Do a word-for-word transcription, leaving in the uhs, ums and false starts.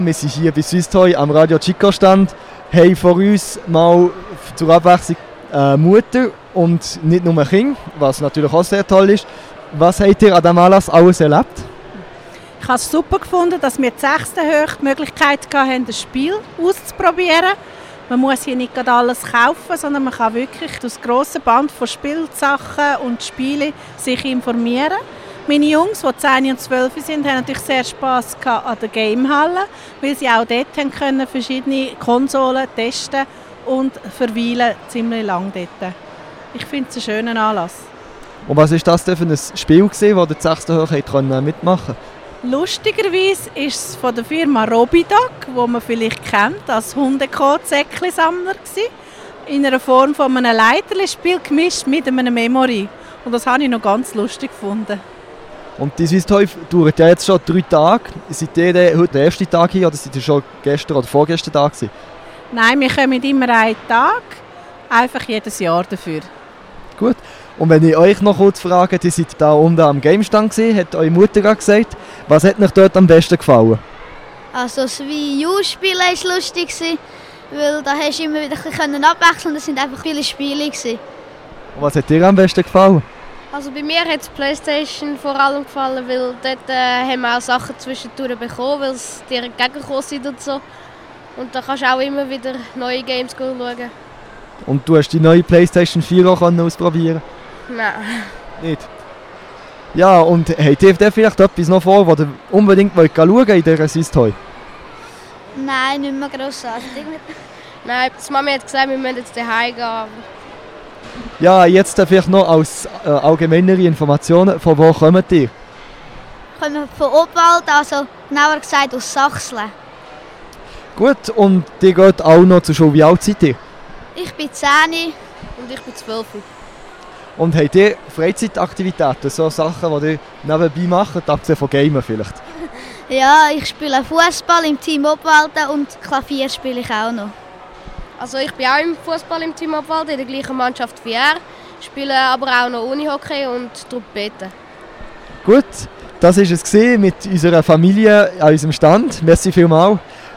Wir sind hier bei Swisstoy am Radio Chico Stand, haben vor uns mal zur Abwechslung äh, Mutter und nicht nur Kinder, was natürlich auch sehr toll ist. Was habt ihr an diesem Anlass alles erlebt? Ich habe es super gefunden, dass wir die sechste Höhe die Möglichkeit hatten, das Spiel auszuprobieren. Man muss hier nicht gerade alles kaufen, sondern man kann wirklich durch das grosse Band von Spielsachen und Spielen sich informieren. Meine Jungs, die zehn und zwölf sind, haben natürlich sehr Spass an der Gamehalle, weil sie auch dort haben können, verschiedene Konsolen testen und verweilen ziemlich lang dort. Ich finde es einen schönen Anlass. Und was war das denn für ein Spiel, das ihr die sechste Höhe mitmachen konnte? Lustigerweise ist es von der Firma Robidog, die man vielleicht kennt, als Hundekotsäckchen-Sammler in einer Form von einem Leiterli-Spiel gemischt mit einem Memory. Und das habe ich noch ganz lustig gefunden. Und die Swisstoy dauert ja jetzt schon drei Tage. Seid ihr heute der erste Tag hier oder seid ihr schon gestern oder vorgestern da gewesen? Nein, wir kommen immer einen Tag, einfach jedes Jahr dafür. Gut. Und wenn ich euch noch kurz frage, ihr seid da unten am Gamestand gewesen, hat eure Mutter gerade gesagt, was hat euch dort am besten gefallen? Also das Wii U-Spiel war lustig, weil da hast du immer wieder ein bisschen abwechseln, das sind einfach viele Spiele gewesen. Und was hat dir am besten gefallen? Also bei mir hat die Playstation vor allem gefallen, weil dort äh, haben wir auch Sachen zwischendurch bekommen, weil es dir entgegengekommen sind und so. Und da kannst du auch immer wieder neue Games schauen. Und du hast die neue Playstation vier auch ausprobieren? Nein. Nicht? Ja, und habt ihr vielleicht etwas noch vor, was ihr unbedingt wollt schauen in dieser Swisstoy? Nein, nicht mehr grossartig. Nein, die Mami hat gesagt, wir müssen jetzt daheim gehen. Ja, jetzt vielleicht noch als äh, allgemeinere Informationen, von wo kommt ihr? Wir kommen von Obwald, also genauer gesagt aus Sachsen. Gut, und ihr geht auch noch zur Schule. Wie alt seid ihr? Ich bin zehn. Und ich bin zwölf. Und habt ihr Freizeitaktivitäten, so Sachen, die ihr nebenbei macht, abgesehen von Gamen vielleicht? Ja, ich spiele Fußball im Team Obwalden und Klavier spiele ich auch noch. Also ich bin auch im Fußball im Team Obwalden, in der gleichen Mannschaft wie er, spiele aber auch noch Unihockey und Trompete. Gut, das war es mit unserer Familie an unserem Stand. Merci vielmals.